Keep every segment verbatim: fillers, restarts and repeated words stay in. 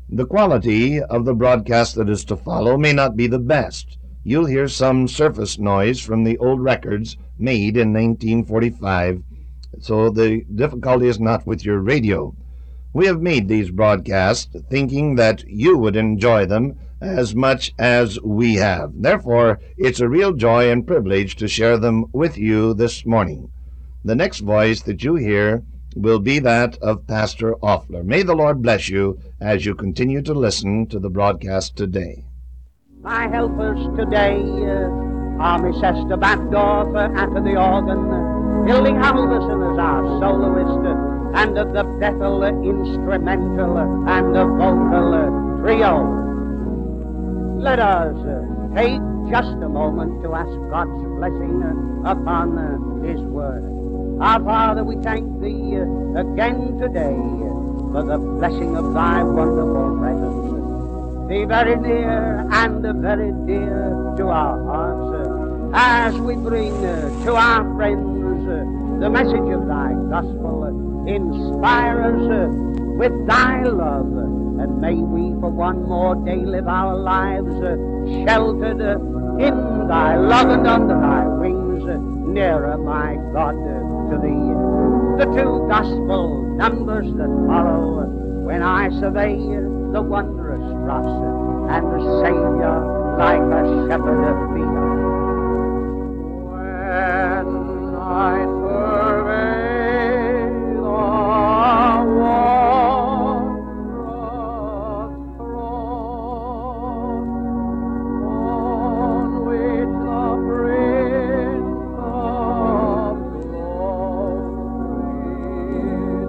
The quality of the broadcast that is to follow may not be the best. You'll hear some surface noise from the old records made in nineteen forty-five, so the difficulty is not with your radio. We have made these broadcasts thinking that you would enjoy them as much as we have. Therefore, it's a real joy and privilege to share them with you this morning. The next voice that you hear will be that of Pastor Offler. May the Lord bless you as you continue to listen to the broadcast today. My helpers today uh, are Miss Esther Batdorf uh, at the organ, uh, Hilding Halverson as our soloist, uh, and uh, the Bethel uh, instrumental uh, and the vocal uh, trio. Let us uh, take just a moment to ask God's blessing uh, upon uh, His Word. Our Father, we thank Thee uh, again today uh, for the blessing of Thy wonderful presence. Be very near and very dear to our hearts uh, as we bring uh, to our friends uh, the message of Thy gospel. Uh, inspire us uh, with Thy love, uh, and may we for one more day live our lives uh, sheltered uh, in Thy love and under Thy wings, uh, nearer, my God, uh, to Thee. The two gospel numbers that follow, uh, when I survey uh, the wondrous cross uh, and the Savior like a shepherd feeder. When I survey the wondrous cross on which the Prince of Glory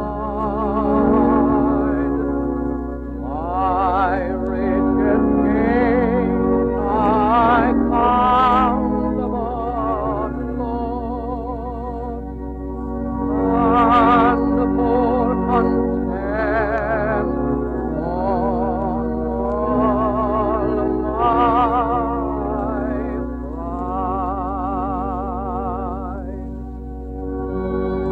died, my riches gain I count but lost, and for content on all my pride.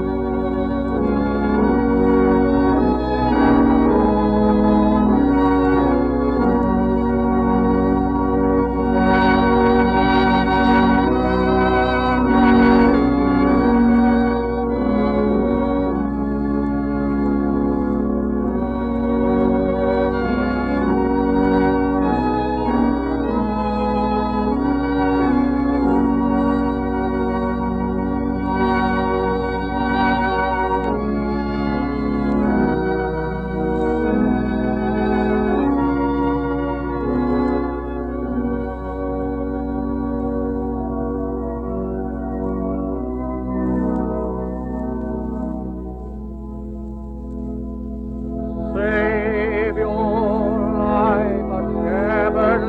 Savior, like a shepherd,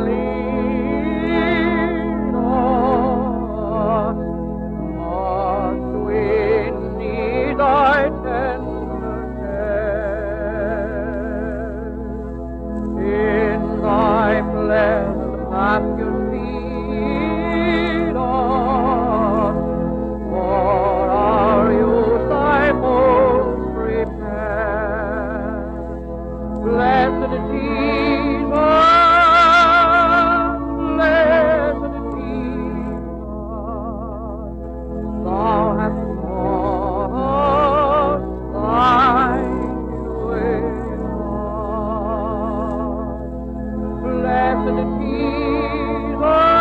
lead us, must we need Thy tender care. In Thy pleasant pastures feed us, for our use Thy folds prepare. Blessed Jesus, blessed Jesus, Thou hast taught us Thy way. Blessed Jesus,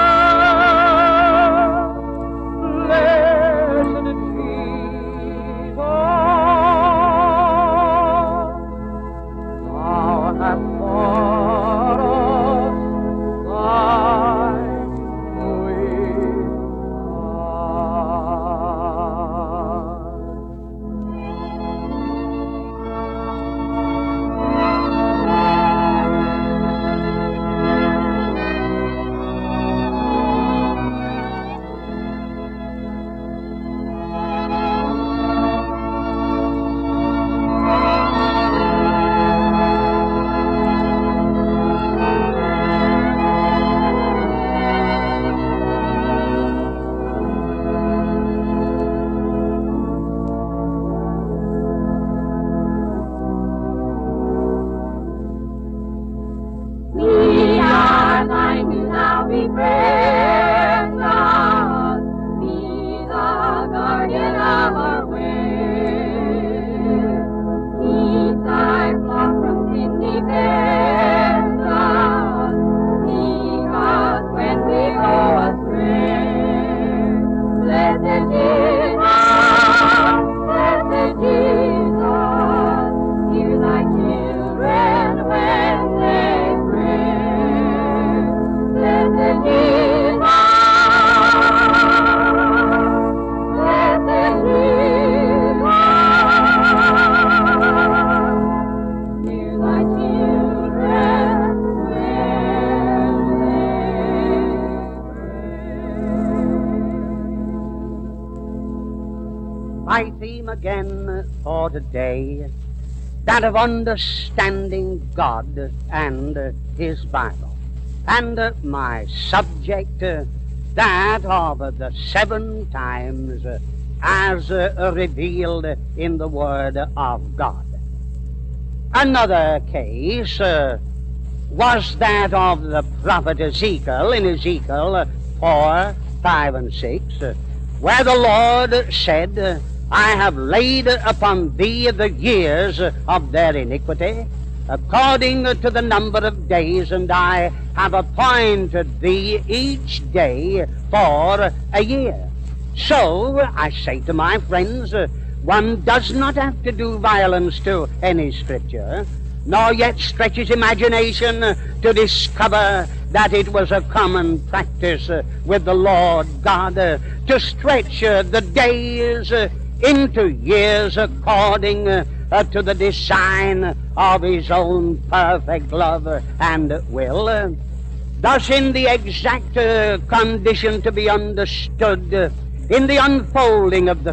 blessed Jesus, Thou hast taught my theme again for today, that of understanding God and His Bible. And uh, my subject, uh, that of uh, the seven times uh, as uh, revealed in the Word of God. Another case uh, was that of the prophet Ezekiel in Ezekiel four, five, and six, uh, where the Lord said, uh, I have laid upon thee the years of their iniquity, according to the number of days, and I have appointed thee each day for a year. So, I say to my friends, uh, one does not have to do violence to any scripture, nor yet stretch his imagination uh, to discover that it was a common practice uh, with the Lord God uh, to stretch uh, the days uh, into years according uh, uh, to the design of His own perfect love and will. Uh, thus, in the exact uh, condition to be understood, uh, in the unfolding of the